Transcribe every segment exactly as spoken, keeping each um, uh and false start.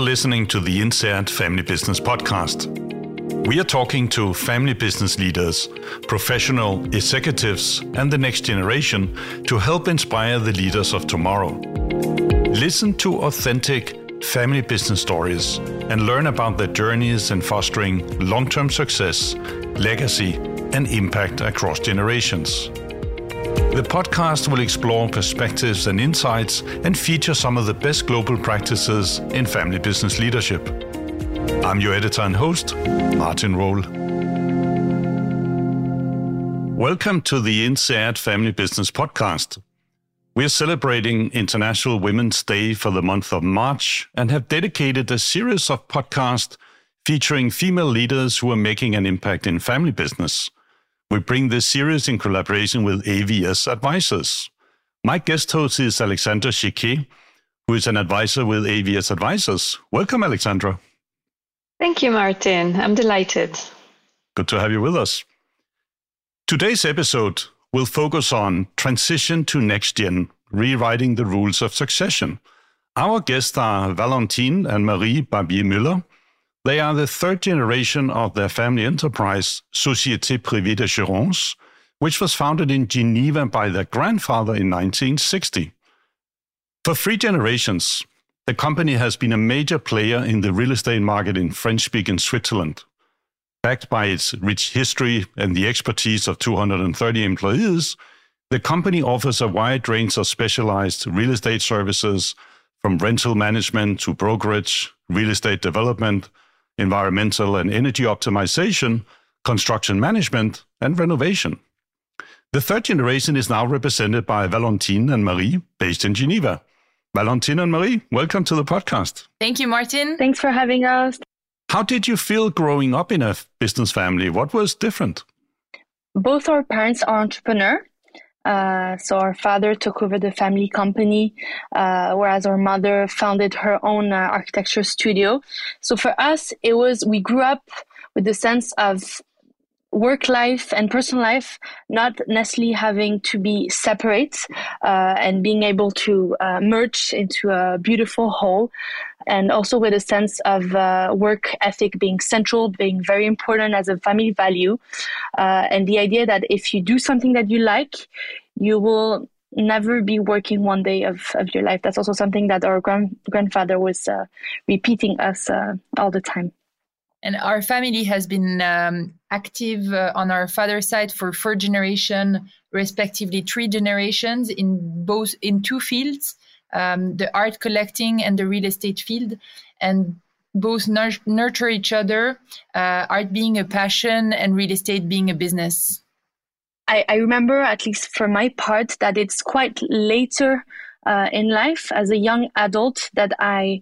listening to the INSEAD Family Business Podcast. We are talking to family business leaders, professional executives, and the next generation to help inspire the leaders of tomorrow. Listen to authentic family business stories and learn about their journeys in fostering long-term success, legacy, and impact across generations. The podcast will explore perspectives and insights and feature some of the best global practices in family business leadership. I'm your editor and host, Martin Roll. Welcome to the INSEAD Family Business Podcast. We're celebrating International Women's Day for the month of March and have dedicated a series of podcasts featuring female leaders who are making an impact in family business. We bring this series in collaboration with A V S Advisors. My guest host is Alexandra Chiquet, who is an advisor with A V S Advisors. Welcome, Alexandra. Thank you, Martin. I'm delighted. Good to have you with us. Today's episode will focus on transition to next gen, rewriting the rules of succession. Our guests are Valentine and Marie Barbier-Müller. They are the third generation of their family enterprise, Société Privée d'Assurance, which was founded in Geneva by their grandfather in nineteen sixty. For three generations, the company has been a major player in the real estate market in French-speaking Switzerland. Backed by its rich history and the expertise of two hundred thirty employees, the company offers a wide range of specialized real estate services, from rental management to brokerage, real estate development, environmental and energy optimization, construction management, and renovation. The third generation is now represented by Valentine and Marie, based in Geneva. Valentine and Marie, welcome to the podcast. Thank you, Martin. Thanks for having us. How did you feel growing up in a business family? What was different? Both our parents are entrepreneurs. Uh, so our father took over the family company, uh, whereas our mother founded her own uh, architecture studio. So for us, it was, we grew up with the sense of work life and personal life not necessarily having to be separate, uh, and being able to uh, merge into a beautiful whole. And also with a sense of uh, work ethic being central, being very important as a family value. Uh, and the idea that if you do something that you like, you will never be working one day of, of your life. That's also something that our grand, grandfather was uh, repeating us uh, all the time. And our family has been um, active uh, on our father's side for four generations, respectively three generations in both in two fields. Um, the art collecting and the real estate field, and both nur- nurture each other, uh, art being a passion and real estate being a business. I, I remember, at least for my part, that it's quite later uh, in life as a young adult that I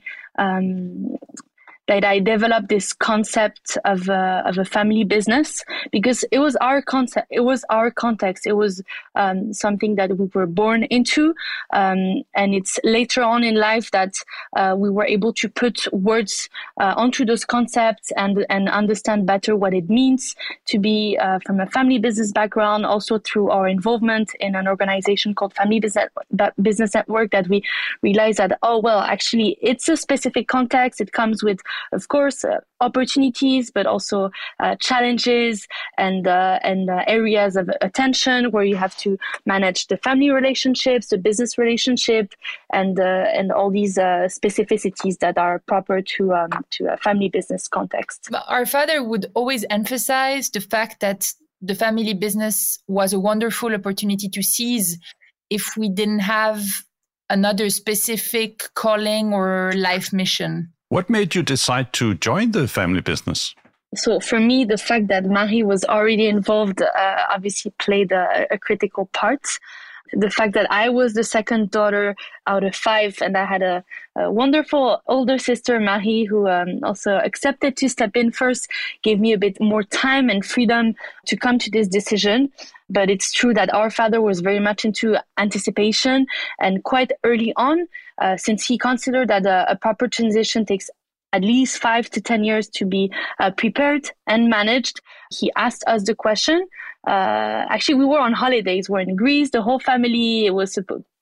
um, that I developed this concept of a, of a family business, because it was our concept, it was our context, it was um, something that we were born into, um, and it's later on in life that uh, we were able to put words uh, onto those concepts and and understand better what it means to be uh, from a family business background. Also through our involvement in an organization called Family Business Business Network, that we realized that oh well, actually it's a specific context. It comes with, of course, uh, opportunities, but also uh, challenges and uh, and uh, areas of attention where you have to manage the family relationships, the business relationship, and uh, and all these uh, specificities that are proper to um, to a family business context. Our father would always emphasize the fact that the family business was a wonderful opportunity to seize if we didn't have another specific calling or life mission. What made you decide to join the family business? So for me, the fact that Marie was already involved uh, obviously played a, a critical part. The fact that I was the second daughter out of five, and I had a, a wonderful older sister, Marie, who um, also accepted to step in first, gave me a bit more time and freedom to come to this decision. But it's true that our father was very much into anticipation, and quite early on, uh, since he considered that a, a proper transition takes at least five to ten years to be uh, prepared and managed, he asked us the question. Uh, actually, we were on holidays. We're in Greece, the whole family. It was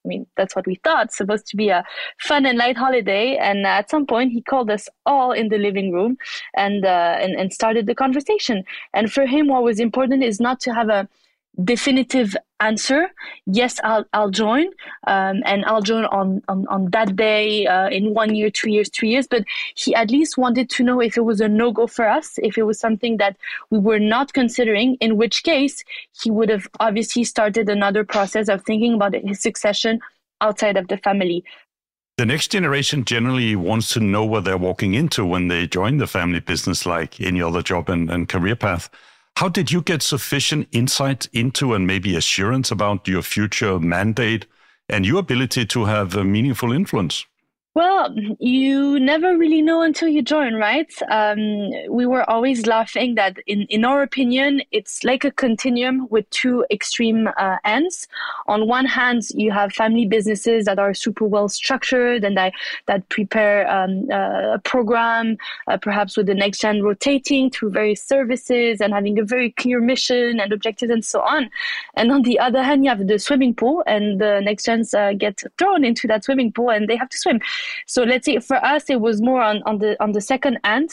I mean, that's what we thought, supposed to be a fun and light holiday. And at some point, he called us all in the living room and, uh, and, and started the conversation. And for him, what was important is not to have a definitive answer. Yes, I'll I'll join, um, and I'll join on on, on that day, uh, in one year, two years, three years. But he at least wanted to know if it was a no-go for us, if it was something that we were not considering, in which case he would have obviously started another process of thinking about his succession outside of the family. The next generation generally wants to know what they're walking into when they join the family business, like any other job and, and career path. How did you get sufficient insight into and maybe assurance about your future mandate and your ability to have a meaningful influence? Well, you never really know until you join, right? Um, we were always laughing that in, in our opinion, it's like a continuum with two extreme uh, ends. On one hand, you have family businesses that are super well structured and that, that prepare um, uh, a program, uh, perhaps with the next gen rotating through various services and having a very clear mission and objectives and so on. And on the other hand, you have the swimming pool, and the next gens uh, get thrown into that swimming pool and they have to swim. So let's say for us, it was more on, on the on the second end.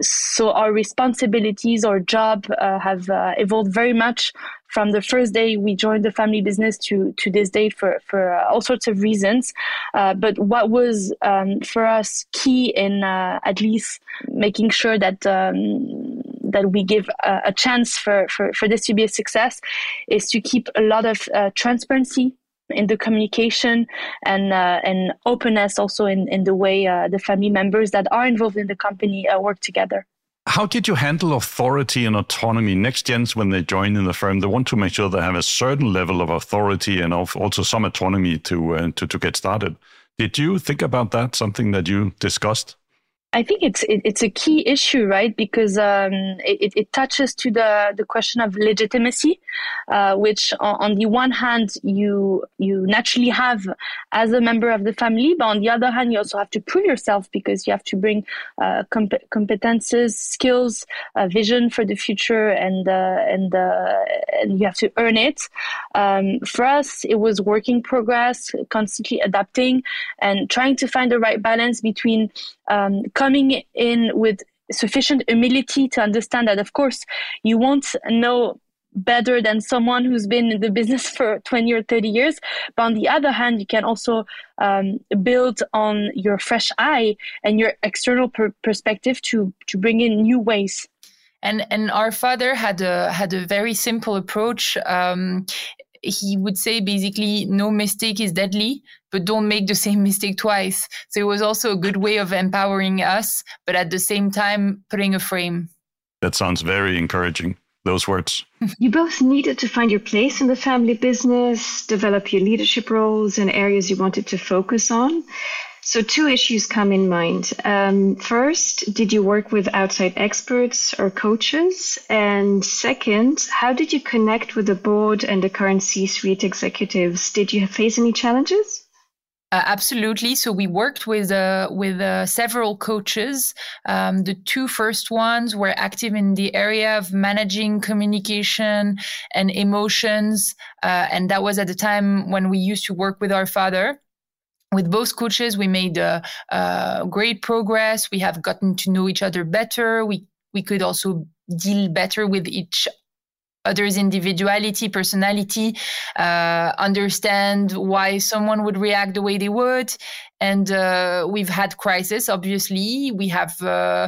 So our responsibilities, our job uh, have uh, evolved very much from the first day we joined the family business to, to this day for, for uh, all sorts of reasons. Uh, but what was um, for us key in uh, at least making sure that um, that we give a, a chance for, for, for this to be a success is to keep a lot of uh, transparency in the communication and uh, and openness also in, in the way uh, the family members that are involved in the company uh, work together. How did you handle authority and autonomy? Next gens, when they join in the firm, they want to make sure they have a certain level of authority and of also some autonomy to, uh, to to get started. Did you think about that, something that you discussed? I think it's it, it's a key issue, right? Because um, it, it touches to the, the question of legitimacy, uh, which on, on the one hand you you naturally have as a member of the family, but on the other hand you also have to prove yourself because you have to bring uh, comp- competences, skills, uh, vision for the future, and uh, and uh, and you have to earn it. Um, for us, it was work in progress, constantly adapting and trying to find the right balance between Um, coming in with sufficient humility to understand that, of course, you won't know better than someone who's been in the business for twenty or thirty years. But on the other hand, you can also um, build on your fresh eye and your external per- perspective to, to bring in new ways. And and our father had a had a very simple approach. Um, he would say basically, no mistake is deadly, but don't make the same mistake twice. So it was also a good way of empowering us, but at the same time, putting a frame. That sounds very encouraging, those words. You both needed to find your place in the family business, develop your leadership roles and areas you wanted to focus on. So two issues come in mind. Um, first, did you work with outside experts or coaches? And second, how did you connect with the board and the current C-suite executives? Did you face any challenges? Uh, absolutely. So we worked with uh, with uh, several coaches. Um, the two first ones were active in the area of managing communication and emotions. Uh, and that was at the time when we used to work with our father. With both coaches, we made uh, uh, great progress. We have gotten to know each other better. We we could also deal better with each other's individuality, personality, uh, understand why someone would react the way they would. And uh, we've had crisis, obviously. We have uh,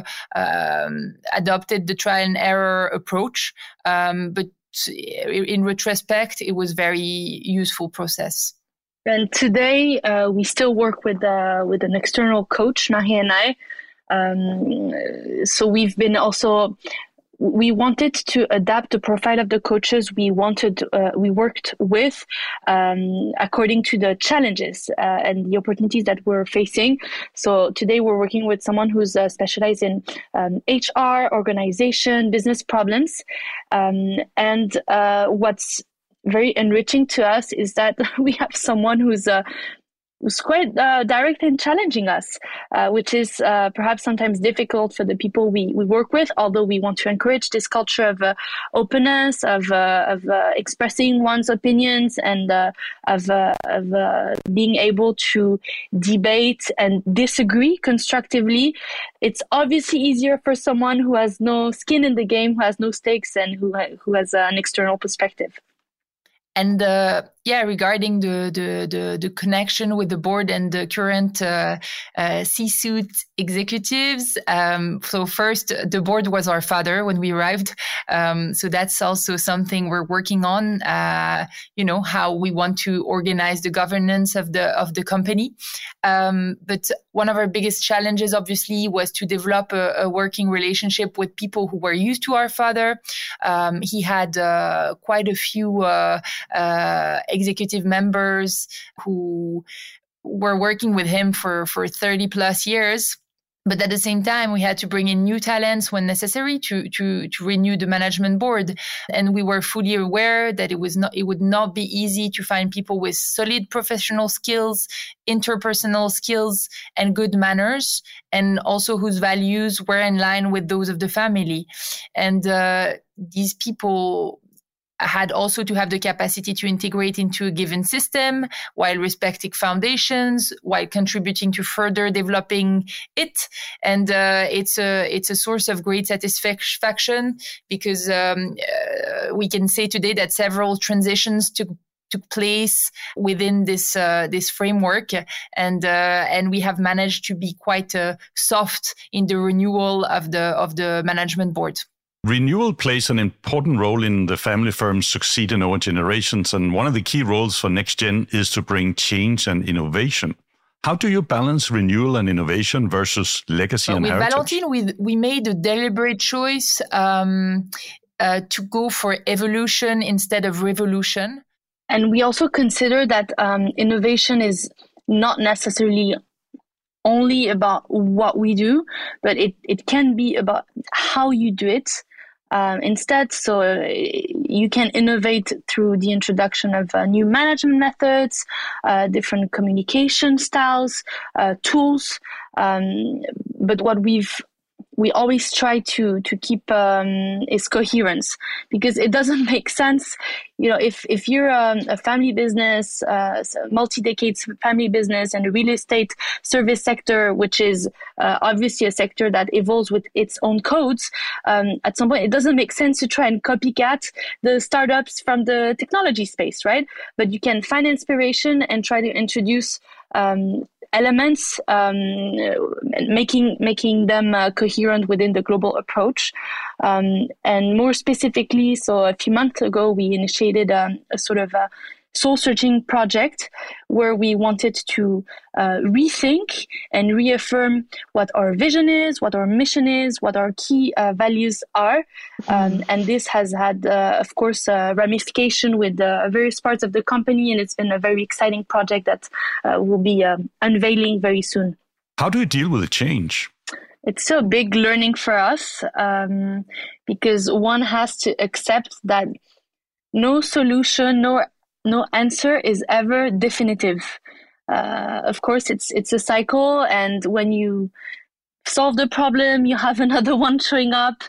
um, adopted the trial and error approach. Um, but in retrospect, it was very useful process. And today uh, we still work with uh, with an external coach, Marie and I. Um, so we've been also, we wanted to adapt the profile of the coaches we wanted, uh, we worked with um, according to the challenges uh, and the opportunities that we're facing. So today we're working with someone who's uh, specialized in um, H R, organization, business problems. Um, and uh, what's very enriching to us is that we have someone who's uh, was quite uh, direct in challenging us, uh, which is uh, perhaps sometimes difficult for the people we, we work with, although we want to encourage this culture of uh, openness, of uh, of uh, expressing one's opinions, and uh, of, uh, of uh, being able to debate and disagree constructively. It's obviously easier for someone who has no skin in the game, who has no stakes, and who, ha- who has uh, an external perspective. And uh, yeah, regarding the, the the the connection with the board and the current uh, uh, C-suite executives. Um, so first, the board was our father when we arrived. Um, so that's also something we're working on. Uh, you know, how we want to organize the governance of the of the company. Um, but one of our biggest challenges, obviously, was to develop a, a working relationship with people who were used to our father. Um, he had uh, quite a few uh, uh, executive members who were working with him for, for thirty plus years. But at the same time, we had to bring in new talents when necessary to, to, to renew the management board. And we were fully aware that it was not, it would not be easy to find people with solid professional skills, interpersonal skills, and good manners, and also whose values were in line with those of the family. And uh, these people had also to have the capacity to integrate into a given system while respecting foundations, while contributing to further developing it. And uh, it's a it's a source of great satisfaction because um, uh, we can say today that several transitions took took place within this uh, this framework, and uh, and we have managed to be quite uh, soft in the renewal of the of the management board. Renewal plays an important role in the family firms succeeding over generations, and one of the key roles for NextGen is to bring change and innovation. How do you balance renewal and innovation versus legacy well, and with heritage? Valentine, we, we made a deliberate choice um, uh, to go for evolution instead of revolution. And we also consider that um, innovation is not necessarily only about what we do, but it, it can be about how you do it. Um, instead, so uh, you can innovate through the introduction of uh, new management methods, uh, different communication styles, uh, tools. Um, but what we've we always try to to keep um, is coherence, because it doesn't make sense, you know, if if you're um, a family business, uh, multi-decade family business, and a real estate service sector, which is uh, obviously a sector that evolves with its own codes. Um, at some point, it doesn't make sense to try and copycat the startups from the technology space, right? But you can find inspiration and try to introduce Um, elements, um, making making them uh, coherent within the global approach. Um, and more specifically, so a few months ago, we initiated um, a sort of a soul-searching project where we wanted to uh, rethink and reaffirm what our vision is, what our mission is, what our key uh, values are. Mm-hmm. Um, and this has had, uh, of course, uh, ramification with uh, various parts of the company, and it's been a very exciting project that uh, will be uh, unveiling very soon. How do you deal with the change? It's a big learning for us um, because one has to accept that no solution, no no answer is ever definitive. Uh, of course, it's it's a cycle, and when you solve the problem, you have another one showing up.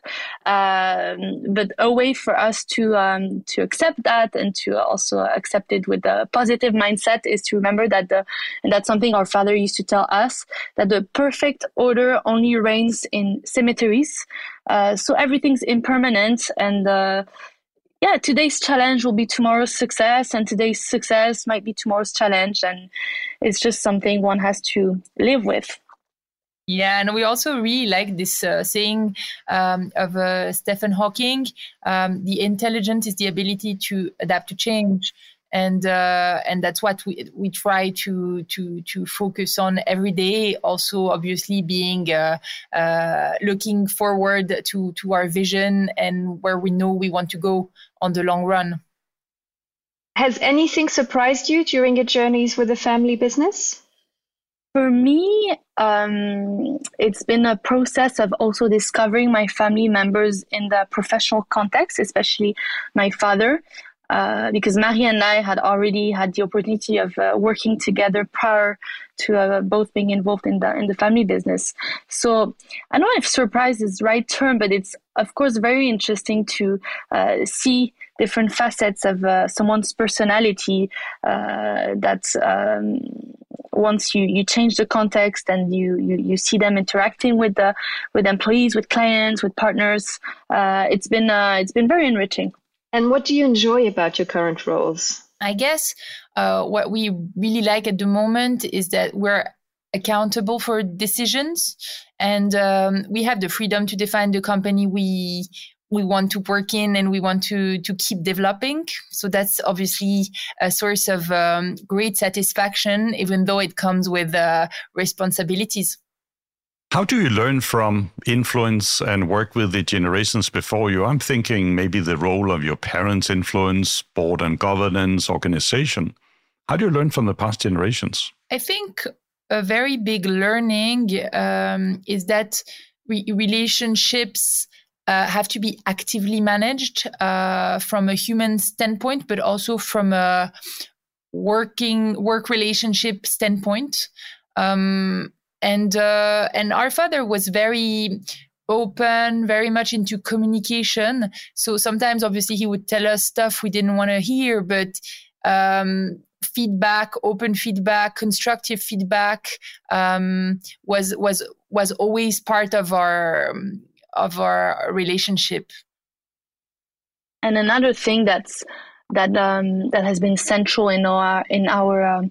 Um, but a way for us to um, to accept that and to also accept it with a positive mindset is to remember that the and that's something our father used to tell us, that the perfect order only reigns in cemeteries. Uh, so everything's impermanent, and uh, yeah, today's challenge will be tomorrow's success, and today's success might be tomorrow's challenge, and it's just something one has to live with. Yeah, and we also really like this uh, saying um, of uh, Stephen Hawking: um, "The intelligence is the ability to adapt to change." And uh, and that's what we we try to to to focus on every day. Also, obviously, being uh, uh, looking forward to to our vision and where we know we want to go on the long run. Has anything surprised you during your journeys with the family business? For me, um, it's been a process of also discovering my family members in the professional context, especially my father. uh, because Marie and I had already had the opportunity of uh, working together prior to uh, both being involved in the in the family business. So I don't know if surprise is the right term, but it's of course very interesting to uh, see different facets of uh, someone's personality uh, that um, once you, you change the context and you, you, you see them interacting with the with employees, with clients, with partners, uh, it's been uh, it's been very enriching. And what do you enjoy about your current roles? I guess uh, what we really like at the moment is that we're accountable for decisions, and um, we have the freedom to define the company we we want to work in and we want to to keep developing. So that's obviously a source of um, great satisfaction, even though it comes with uh, responsibilities. How do you learn from, influence, and work with the generations before you? I'm thinking maybe the role of your parents' influence, board and governance, organization. How do you learn from the past generations? I think a very big learning um, is that re- relationships uh, have to be actively managed uh, from a human standpoint, but also from a working work relationship standpoint. Um, And uh, and our father was very open, very much into communication. So sometimes, obviously, he would tell us stuff we didn't want to hear, but um, feedback, open feedback, constructive feedback um, was was was always part of our of our relationship. And another thing that's that um, that has been central in our in our um,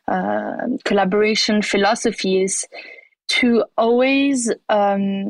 uh, collaboration philosophy is to always um,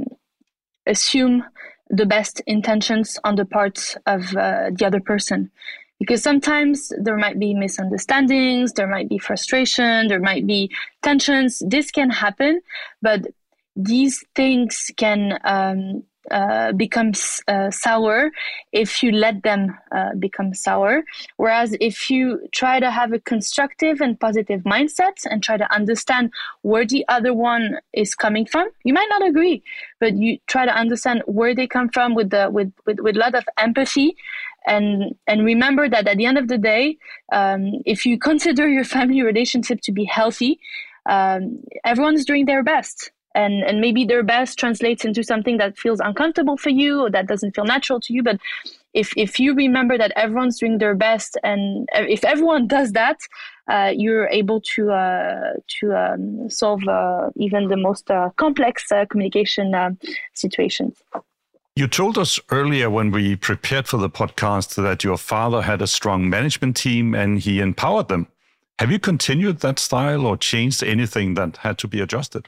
assume the best intentions on the part of uh, the other person, because sometimes there might be misunderstandings, there might be frustration, there might be tensions. This can happen, but these things can um, Uh, becomes uh, sour if you let them uh, become sour. Whereas if you try to have a constructive and positive mindset and try to understand where the other one is coming from, you might not agree, but you try to understand where they come from with the with with, with a lot of empathy. And and remember that at the end of the day, um, if you consider your family relationship to be healthy, um, everyone's doing their best. And and maybe their best translates into something that feels uncomfortable for you or that doesn't feel natural to you. But if if you remember that everyone's doing their best, and if everyone does that, uh, you're able to uh, to um, solve uh, even the most uh, complex uh, communication uh, situations. You told us earlier when we prepared for the podcast that your father had a strong management team and he empowered them. Have you continued that style or changed anything that had to be adjusted?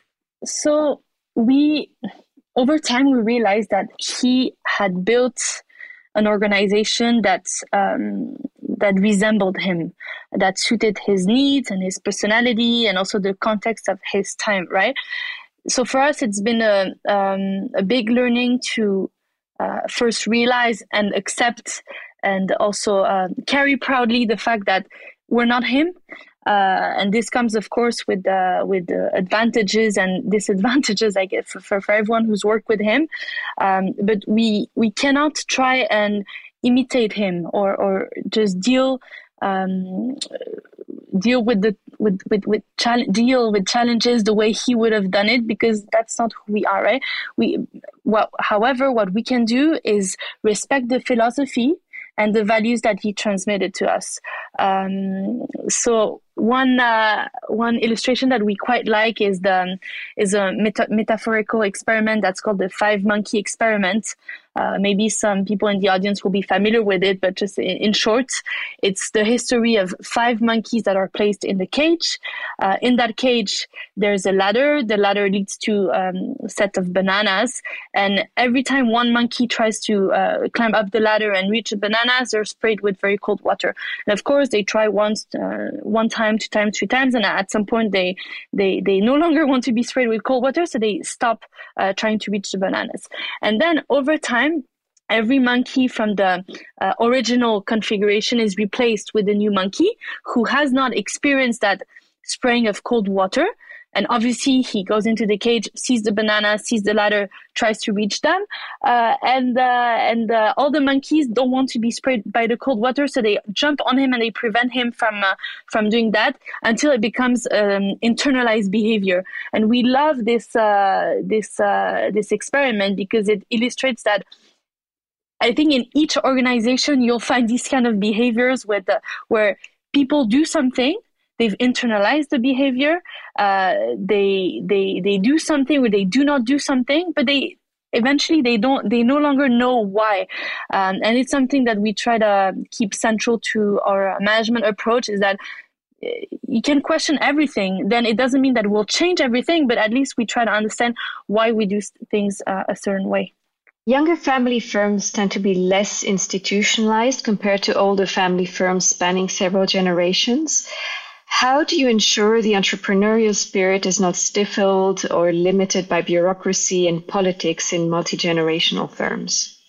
So we, over time, we realized that he had built an organization that um, that resembled him, that suited his needs and his personality, and also the context of his time. Right. So for us, it's been a um, a big learning to uh, first realize and accept, and also uh, carry proudly the fact that we're not him. Uh, and this comes, of course, with uh, with the advantages and disadvantages, I guess, for, for, for everyone who's worked with him. Um, but we we cannot try and imitate him or or just deal um, deal with the with with, with chal- deal with challenges the way he would have done it, because that's not who we are, right? We well, however, what we can do is respect the philosophy and the values that he transmitted to us. Um, so one uh, one illustration that we quite like is the is a meta- metaphorical experiment that's called the five monkey experiment. Uh, maybe some people in the audience will be familiar with it, but just in, in short, it's the history of five monkeys that are placed in the cage. Uh, in that cage, there's a ladder. The ladder leads to um, a set of bananas. And every time one monkey tries to uh, climb up the ladder and reach the bananas, they're sprayed with very cold water. And of course, they try once, uh, one time, two times, three times. And at some point, they, they, they no longer want to be sprayed with cold water. So they stop uh, trying to reach the bananas. And then over time, every monkey from the uh, original configuration is replaced with a new monkey who has not experienced that spraying of cold water. and obviously he goes into the cage, sees the banana, sees the ladder, tries to reach them, uh, and uh, and uh, all the monkeys don't want to be sprayed by the cold water, so they jump on him and they prevent him from uh, from doing that until it becomes um, internalized behavior. And we love this uh, this uh, this experiment because it illustrates that. I think in each organization, you'll find these kind of behaviors with, uh, where people do something, they've internalized the behavior, uh, they they they do something or they do not do something, but they eventually they don't they no longer know why. Um, and it's something that we try to keep central to our management approach, is that you can question everything. Then it doesn't mean that we'll change everything, but at least we try to understand why we do things uh, a certain way. Younger family firms tend to be less institutionalized compared to older family firms spanning several generations. How do you ensure the entrepreneurial spirit is not stifled or limited by bureaucracy and politics in multi-generational firms?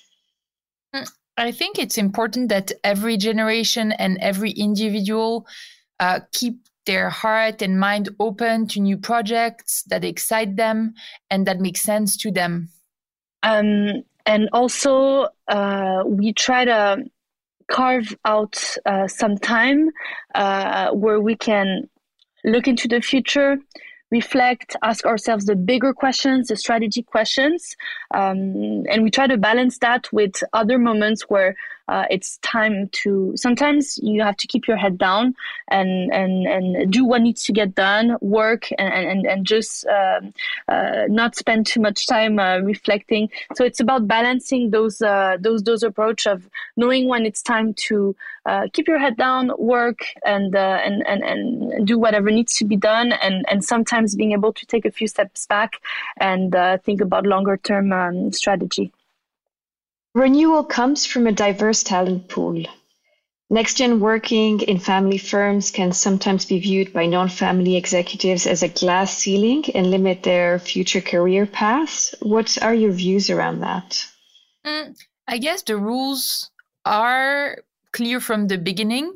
I think it's important that every generation and every individual uh, keep their heart and mind open to new projects that excite them and that make sense to them. Um, and also, uh, we try to carve out uh, some time uh, where we can look into the future, reflect, ask ourselves the bigger questions, the strategic questions, um, and we try to balance that with other moments where uh, it's time to, sometimes you have to keep your head down and and, and do what needs to get done, work, and, and, and just um, uh, not spend too much time uh, reflecting. So it's about balancing those uh, those those approach of knowing when it's time to uh, keep your head down, work, and, uh, and and and do whatever needs to be done, and, and sometimes being able to take a few steps back and uh, think about longer term um, strategy. Renewal comes from a diverse talent pool. Next-gen working in family firms can sometimes be viewed by non-family executives as a glass ceiling and limit their future career paths. What are your views around that? Mm, I guess the rules are clear from the beginning.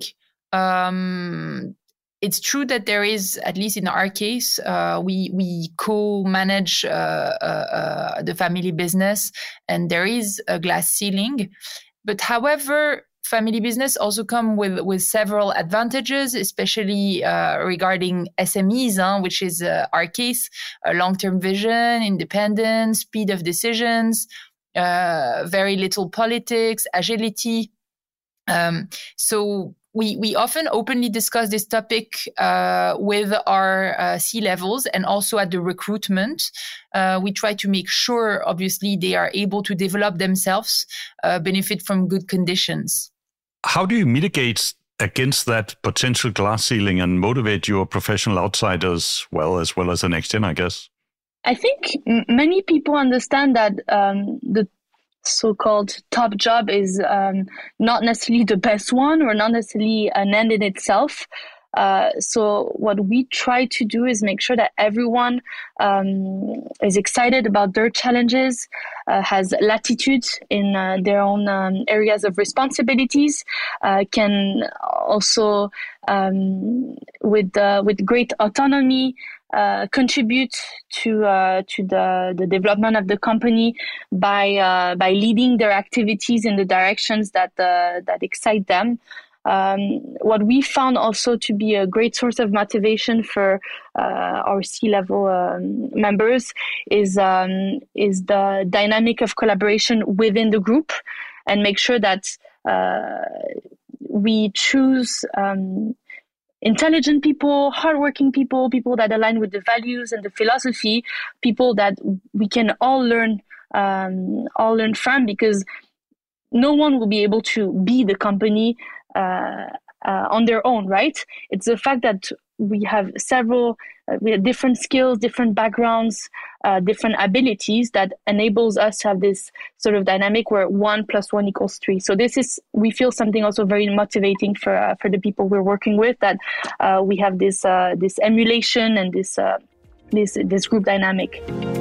Um, It's true that there is, at least in our case, uh, we we co-manage uh, uh, uh, the family business, and there is a glass ceiling. But however, family business also come with, with several advantages, especially uh, regarding S M Es, huh, which is uh, our case, a long-term vision, independence, speed of decisions, uh, very little politics, agility. Um, so We we often openly discuss this topic uh, with our uh, C-levels and also at the recruitment. Uh, we try to make sure, obviously, they are able to develop themselves, uh, benefit from good conditions. How do you mitigate against that potential glass ceiling and motivate your professional outsiders, well, as well as the next gen, I guess? I think m- many people understand that um, the so-called top job is um, not necessarily the best one or not necessarily an end in itself. Uh, so what we try to do is make sure that everyone um, is excited about their challenges, uh, has latitude in uh, their own um, areas of responsibilities, uh, can also um, with uh, with great autonomy uh, contribute to uh, to the, the development of the company by uh, by leading their activities in the directions that uh, that excite them. Um, what we found also to be a great source of motivation for uh, our C-level um, members is um, is the dynamic of collaboration within the group, and make sure that uh, we choose um, intelligent people, hardworking people, people that align with the values and the philosophy, people that we can all learn um, all learn from, because no one will be able to be the company Uh, uh, on their own, right? It's the fact that we have several, uh, we have different skills, different backgrounds, uh, different abilities that enables us to have this sort of dynamic where one plus one equals three. So this is, we feel something also very motivating for uh, for the people we're working with, that uh, we have this uh, this emulation and this uh, this this group dynamic.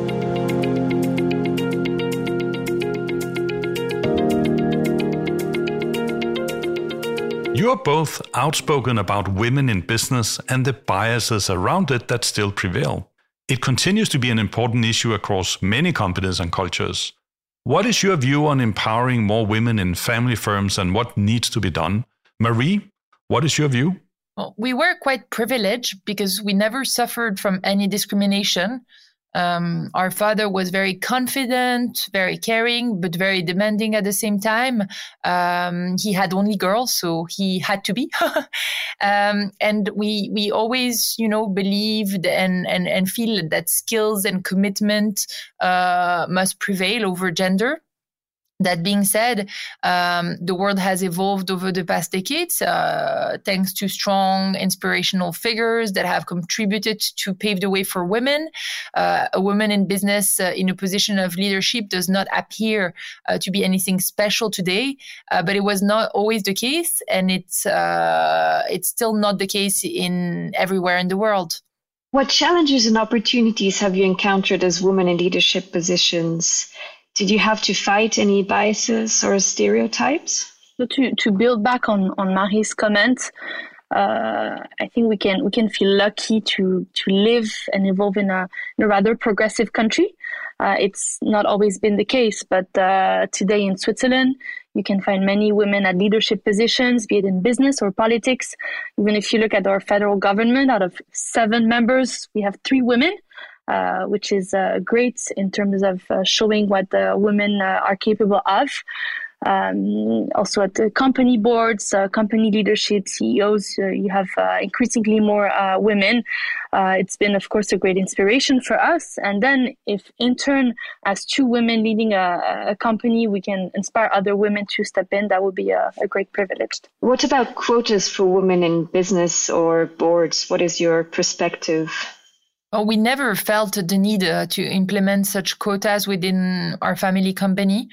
You are both outspoken about women in business and the biases around it that still prevail. It continues to be an important issue across many companies and cultures. What is your view on empowering more women in family firms and what needs to be done? Marie, what is your view? Well, we were quite privileged because we never suffered from any discrimination. Um, our father was very confident, very caring, but very demanding at the same time. Um, he had only girls, so he had to be. um, and we we always, you know, believed and and and feel that skills and commitment uh, must prevail over gender. That being said, um, the world has evolved over the past decades, uh, thanks to strong, inspirational figures that have contributed to pave the way for women. Uh, a woman in business uh, in a position of leadership does not appear uh, to be anything special today, uh, but it was not always the case, and it's uh, it's still not the case in everywhere in the world. What challenges and opportunities have you encountered as women in leadership positions? Did you have to fight any biases or stereotypes? So to, to build back on, on Marie's comment, uh, I think we can we can feel lucky to to live and evolve in a, in a rather progressive country. Uh, it's not always been the case, but uh, today in Switzerland, you can find many women at leadership positions, be it in business or politics. Even if you look at our federal government, out of seven members, we have three women. Uh, which is uh, great in terms of uh, showing what uh, women uh, are capable of. Um, also at the company boards, uh, company leadership, C E Os, uh, you have uh, increasingly more uh, women. Uh, it's been, of course, a great inspiration for us. And then if in turn, as two women leading a, a company, we can inspire other women to step in, that would be a, a great privilege. What about quotas for women in business or boards? What is your perspective? Well, we never felt the need uh, to implement such quotas within our family company.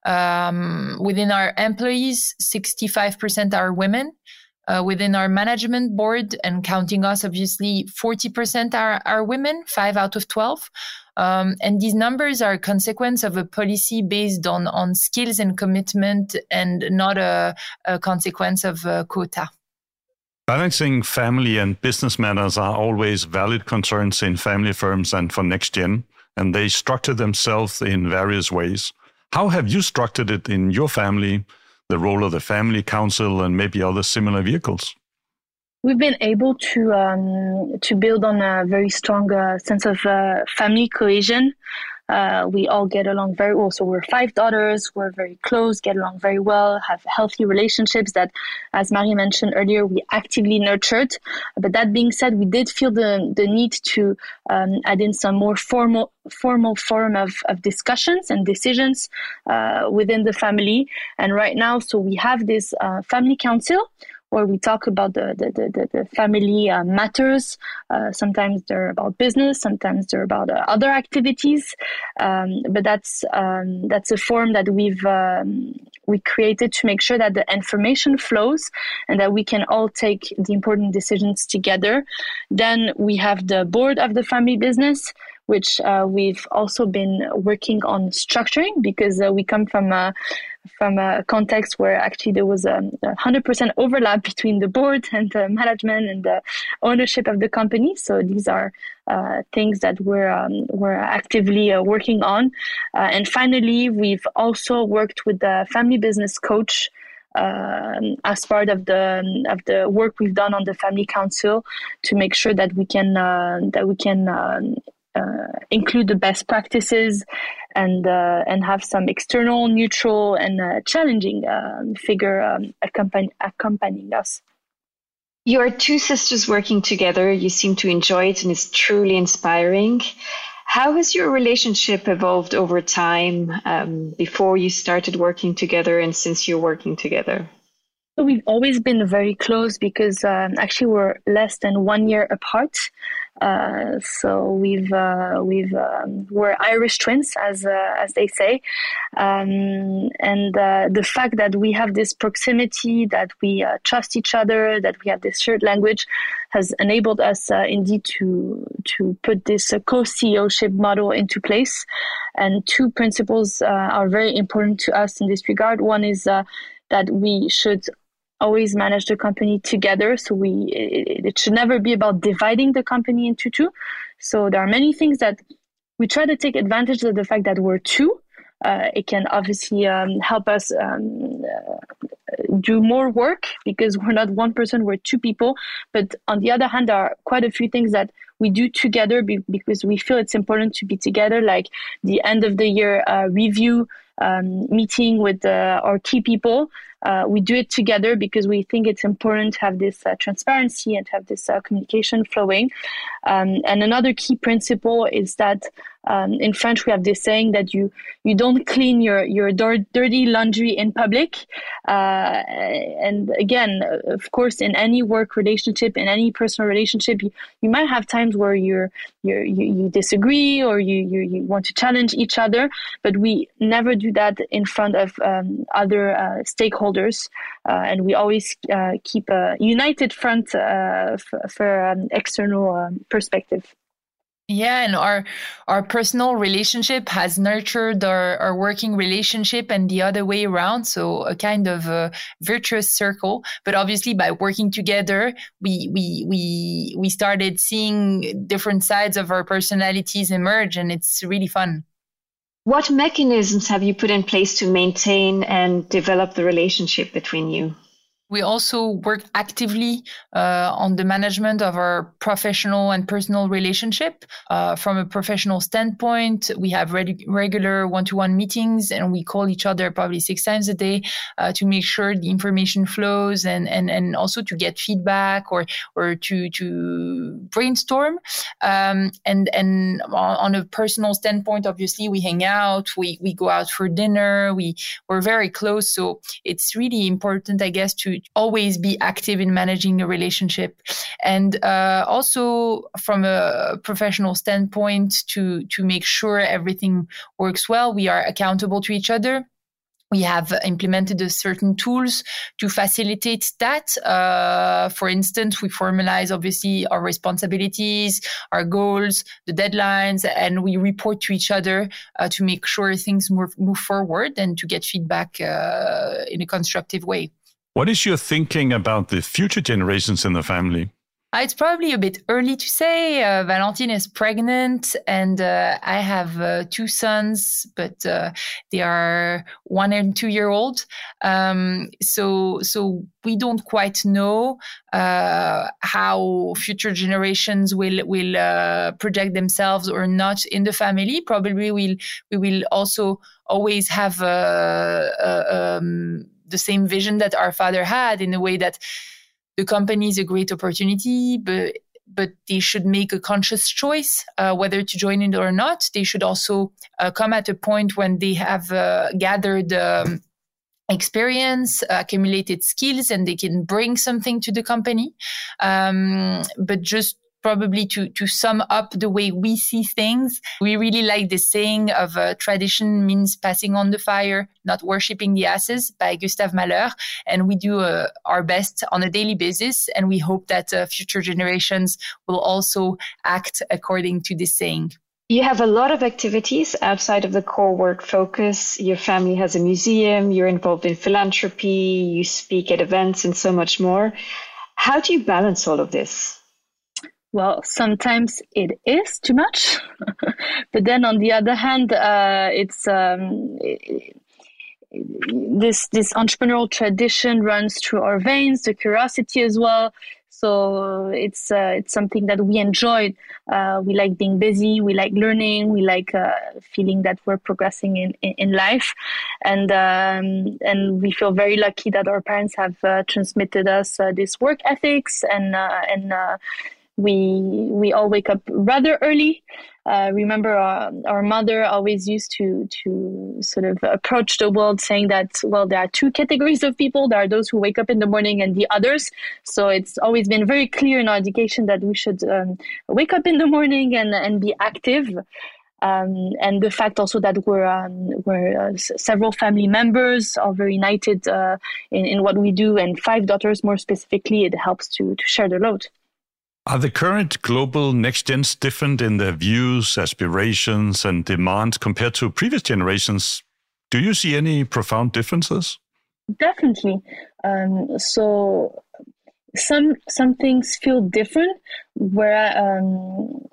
Um, within our employees, sixty-five percent are women. Uh, within our management board, and counting us, obviously, forty percent are, are women, five out of twelve. Um, and these numbers are a consequence of a policy based on, on skills and commitment, and not a, a consequence of a quota. Balancing family and business matters are always valid concerns in family firms and for NextGen, and they structure themselves in various ways. How have you structured it in your family, the role of the family council, and maybe other similar vehicles? We've been able to um, to build on a very strong uh, sense of uh, family cohesion. Uh, we all get along very well. So we're five daughters. We're very close, get along very well, have healthy relationships that, as Marie mentioned earlier, we actively nurtured. But that being said, we did feel the the need to um, add in some more formal formal form of, of discussions and decisions uh, within the family. And right now, so we have this uh, family council, where we talk about the the the, the family uh, matters. Uh, sometimes they're about business, sometimes they're about uh, other activities. Um, but that's um, that's a form that we've um, we created to make sure that the information flows and that we can all take the important decisions together. Then we have the board of the family business, which uh, we've also been working on structuring, because uh, we come from a from a context where actually there was a one hundred percent overlap between the board and the management and the ownership of the company. So these are uh, things that we're um, we're actively uh, working on. Uh, and finally, we've also worked with the family business coach Um, as part of the of the work we've done on the family council, to make sure that we can uh, that we can um, uh, include the best practices and uh, and have some external, neutral, and uh, challenging uh, figure um, accompany, accompanying us. You are two sisters working together. You seem to enjoy it, and it's truly inspiring. How has your relationship evolved over time um, before you started working together and since you're working together? So we've always been very close, because um, actually we're less than one year apart. Uh, so we've uh, we've um, we're Irish twins, as uh, as they say, um, and uh, the fact that we have this proximity, that we uh, trust each other, that we have this shared language, has enabled us uh, indeed to to put this uh, co-C E O-ship model into place. And two principles uh, are very important to us in this regard. One is uh, that we should always manage the company together. So we it, it should never be about dividing the company into two. So there are many things that we try to take advantage of the fact that we're two. Uh, it can obviously um, help us um, uh, do more work because we're not one person, we're two people. But on the other hand, there are quite a few things that we do together be- because we feel it's important to be together, like the end of the year uh, review um, meeting with uh, our key people. Uh, we do it together because we think it's important to have this uh, transparency and to have this uh, communication flowing. Um, and another key principle is that um, in French, we have this saying that you you don't clean your, your dir- dirty laundry in public. Uh, and again, of course, in any work relationship, in any personal relationship, you, you might have times where you're, you're, you you disagree or you, you, you want to challenge each other, but we never do that in front of um, other uh, stakeholders. Uh, and we always uh, keep a united front uh, f- for um, external um, perspective. Yeah, and our our personal relationship has nurtured our, our working relationship and the other way around. So a kind of a virtuous circle. But obviously by working together, we we we we started seeing different sides of our personalities emerge, and it's really fun. What mechanisms have you put in place to maintain and develop the relationship between you? We also work actively uh, on the management of our professional and personal relationship. Uh, from a professional standpoint, we have reg- regular one-to-one meetings, and we call each other probably six times a day uh, to make sure the information flows and and and also to get feedback or or to to brainstorm. Um, and and on a personal standpoint, obviously, we hang out, we we go out for dinner, we we're very close. So it's really important, I guess, to always be active in managing a relationship. And uh, also from a professional standpoint, to, to make sure everything works well, we are accountable to each other. We have implemented a certain tools to facilitate that. Uh, for instance, we formalize obviously our responsibilities, our goals, the deadlines, and we report to each other uh, to make sure things move, move forward and to get feedback uh, in a constructive way. What is your thinking about the future generations in the family? It's probably a bit early to say. Uh, Valentine is pregnant, and uh, I have uh, two sons, but uh, they are one and two year old. Um, so, so we don't quite know uh, how future generations will will uh, project themselves or not in the family. Probably we'll we will also always have a. a um, the same vision that our father had, in a way that the company is a great opportunity, but but they should make a conscious choice uh, whether to join it or not. They should also uh, come at a point when they have uh, gathered um, experience, accumulated skills, and they can bring something to the company. Um, but just probably to, to sum up the way we see things, we really like the saying of uh, tradition means passing on the fire, not worshipping the ashes, by Gustave Malheur. And we do uh, our best on a daily basis. And we hope that uh, future generations will also act according to this saying. You have a lot of activities outside of the core work focus. Your family has a museum, you're involved in philanthropy, you speak at events, and so much more. How do you balance all of this? Well, sometimes it is too much, but then on the other hand, uh, it's um, it, this this entrepreneurial tradition runs through our veins, the curiosity as well. So it's uh, it's something that we enjoy. Uh, we like being busy. We like learning. We like uh, feeling that we're progressing in, in, in life, and um, and we feel very lucky that our parents have uh, transmitted us uh, this work ethics and uh, and. Uh, We we all wake up rather early. Uh, remember, our, our mother always used to to sort of approach the world saying that, well, there are two categories of people. There are those who wake up in the morning and the others. So it's always been very clear in our education that we should um, wake up in the morning and, and be active. Um, and the fact also that we're um, we're uh, several family members, all very united uh, in, in what we do, and five daughters more specifically, it helps to to share the load. Are the current global next gens different in their views, aspirations, and demands compared to previous generations? Do you see any profound differences? Definitely. Um, so some some things feel different, where um,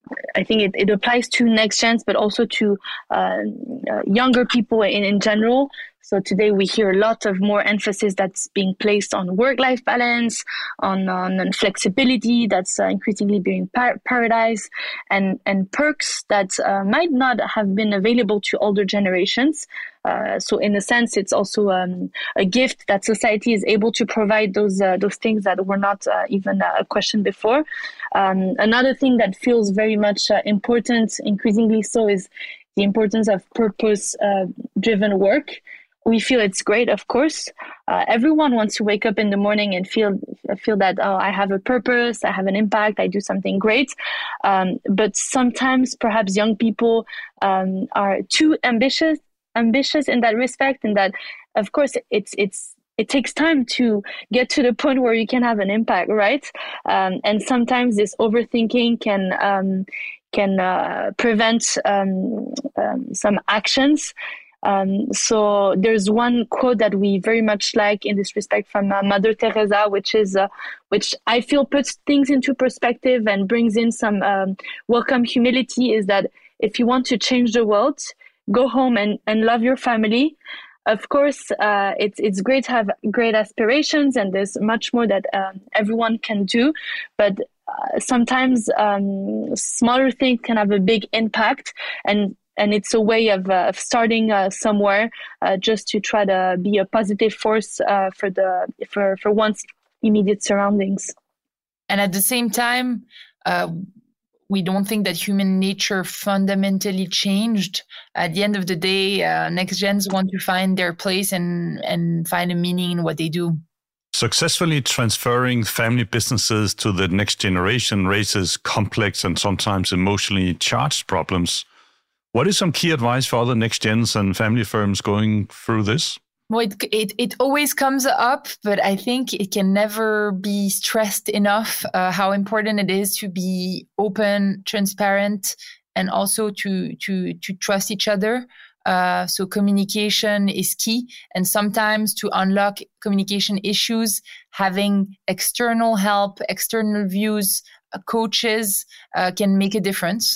I think it, it applies to next gens, but also to uh, uh, younger people in, in general. So today we hear a lot of more emphasis that's being placed on work-life balance, on, on, on flexibility that's uh, increasingly being par- prioritized, and, and perks that uh, might not have been available to older generations. Uh, so in a sense, it's also um, a gift that society is able to provide those uh, those things that were not uh, even a question before. Um, another thing that feels very much uh, important, increasingly so, is the importance of purpose-driven uh, work. We feel it's great, of course. Uh, everyone wants to wake up in the morning and feel feel that, oh, I have a purpose, I have an impact, I do something great. Um, but sometimes perhaps young people um, are too ambitious ambitious in that respect, and that, of course, it's it's it takes time to get to the point where you can have an impact, right? Um, and sometimes this overthinking can um, can uh, prevent um, um, some actions. Um, so there's one quote that we very much like in this respect from uh, Mother Teresa, which is uh, which I feel puts things into perspective and brings in some um, welcome humility, is that if you want to change the world, go home and, and love your family. Of course, uh, it's it's great to have great aspirations, and there's much more that um, everyone can do. But uh, sometimes um, smaller things can have a big impact, and and it's a way of, uh, of starting uh, somewhere, uh, just to try to be a positive force uh, for the for for one's immediate surroundings. And at the same time, uh, we don't think that human nature fundamentally changed. At the end of the day, uh, next gens want to find their place and, and find a meaning in what they do. Successfully transferring family businesses to the next generation raises complex and sometimes emotionally charged problems. What is some key advice for other next gens and family firms going through this? Well, it, it, it always comes up, but I think it can never be stressed enough uh, how important it is to be open, transparent, and also to to to trust each other. Uh, so communication is key, and sometimes to unlock communication issues, having external help, external views, uh, coaches uh, can make a difference.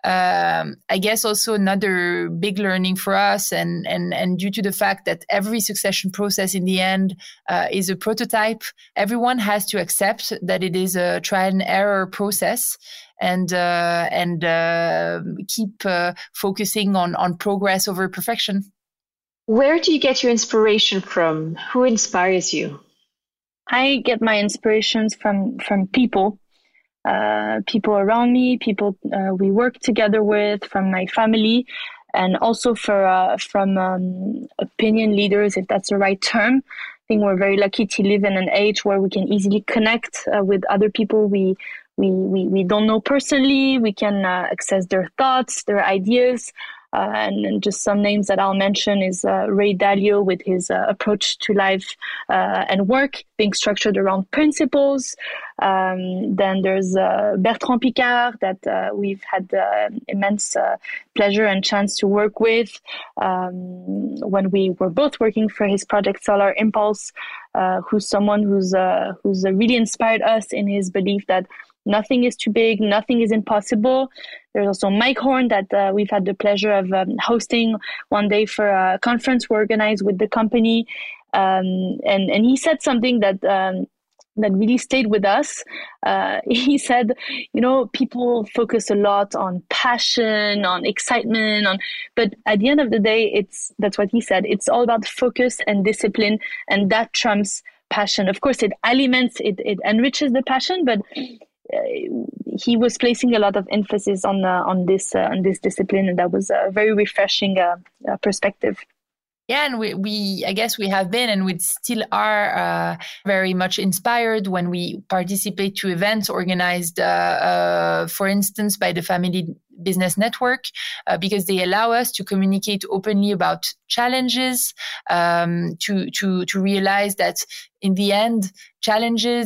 Um, I guess also another big learning for us, and, and, and due to the fact that every succession process in the end uh, is a prototype, everyone has to accept that it is a trial and error process, and uh, and uh, keep uh, focusing on, on progress over perfection. Where do you get your inspiration from? Who inspires you? I get my inspirations from from people. Uh, people around me, people uh, we work together with, from my family, and also for uh, from um, opinion leaders, if that's the right term. I think we're very lucky to live in an age where we can easily connect uh, with other people we we we we don't know personally. We can uh, access their thoughts, their ideas. Uh, and, and just some names that I'll mention is uh, Ray Dalio, with his uh, approach to life uh, and work being structured around principles. Um, then there's uh, Bertrand Piccard, that uh, we've had uh, immense uh, pleasure and chance to work with um, when we were both working for his project Solar Impulse, uh, who's someone who's uh, who's uh, really inspired us in his belief that nothing is too big, nothing is impossible. There's also Mike Horn, that uh, we've had the pleasure of um, hosting one day for a conference we organized with the company. Um, and, and he said something that um, that really stayed with us. Uh, he said, you know, people focus a lot on passion, on excitement, on, but at the end of the day, it's that's what he said. It's all about focus and discipline, and that trumps passion. Of course, it aliments, it, it enriches the passion, but Uh, he was placing a lot of emphasis on uh, on this uh, on this discipline, and that was a very refreshing uh, uh, perspective. Yeah, and we, we, I guess we have been and we still are uh, very much inspired when we participate to events organized, uh, uh, for instance, by the Family Business Network, uh, because they allow us to communicate openly about challenges, um, to to to realize that in the end, challenges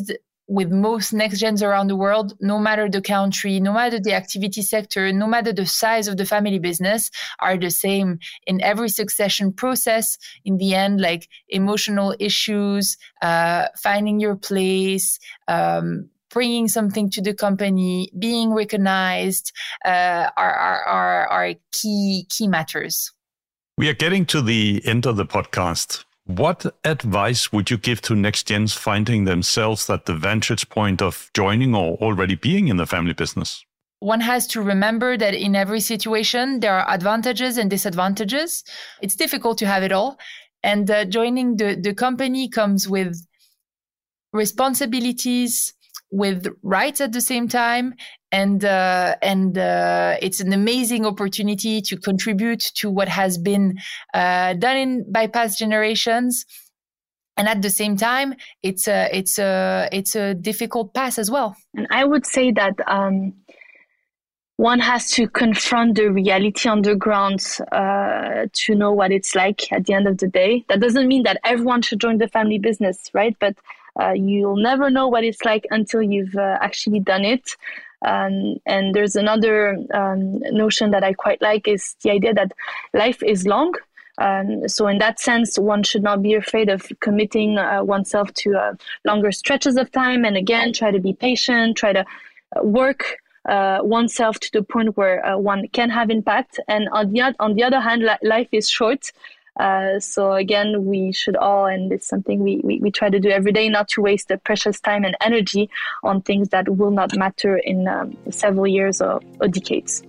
with most next gens around the world, no matter the country, no matter the activity sector, no matter the size of the family business, are the same in every succession process. In the end, like emotional issues, uh, finding your place, um, bringing something to the company, being recognized, uh, are, are, are, are key, key matters. We are getting to the end of the podcast. What advice would you give to next gens finding themselves at the vantage point of joining or already being in the family business? One has to remember that in every situation, there are advantages and disadvantages. It's difficult to have it all. And uh, joining the, the company comes with responsibilities, with rights at the same time. And uh, and uh, it's an amazing opportunity to contribute to what has been uh, done in, by past generations. And at the same time, it's a it's a it's a difficult path as well. And I would say that um, one has to confront the reality on the ground uh, to know what it's like at the end of the day. That doesn't mean that everyone should join the family business, right? But uh, you'll never know what it's like until you've uh, actually done it. Um, and there's another um, notion that I quite like is the idea that life is long. Um, so in that sense, one should not be afraid of committing uh, oneself to uh, longer stretches of time. And again, try to be patient, try to work uh, oneself to the point where uh, one can have impact. And on the, on the other hand, li- life is short. Uh, so again, we should all, and it's something we, we, we try to do every day, not to waste the precious time and energy on things that will not matter in um, several years or, or decades.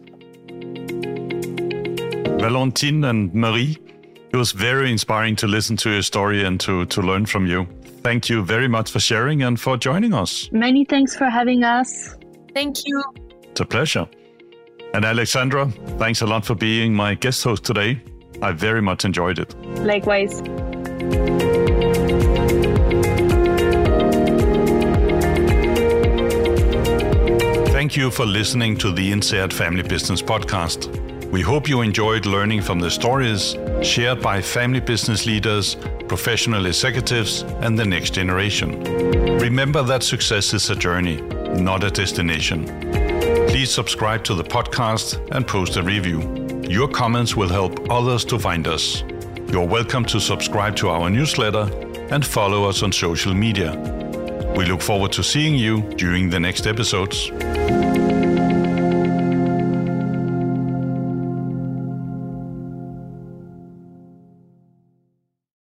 Valentine and Marie, it was very inspiring to listen to your story and to, to learn from you. Thank you very much for sharing and for joining us. Many thanks for having us. Thank you. It's a pleasure. And Alexandra, thanks a lot for being my guest host today. I very much enjoyed it. Likewise. Thank you for listening to the INSEAD Family Business Podcast. We hope you enjoyed learning from the stories shared by family business leaders, professional executives, and the next generation. Remember that success is a journey, not a destination. Please subscribe to the podcast and post a review. Your comments will help others to find us. You're welcome to subscribe to our newsletter and follow us on social media. We look forward to seeing you during the next episodes.